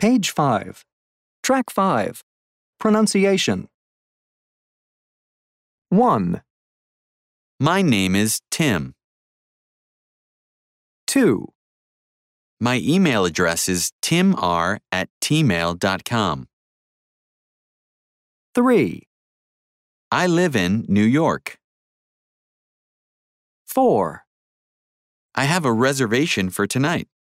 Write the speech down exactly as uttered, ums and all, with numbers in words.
Page five. Track five. Pronunciation. one, My name is Tim. two, My email address is timr at tmail dot com. three, I live in New York. four, I have a reservation for tonight.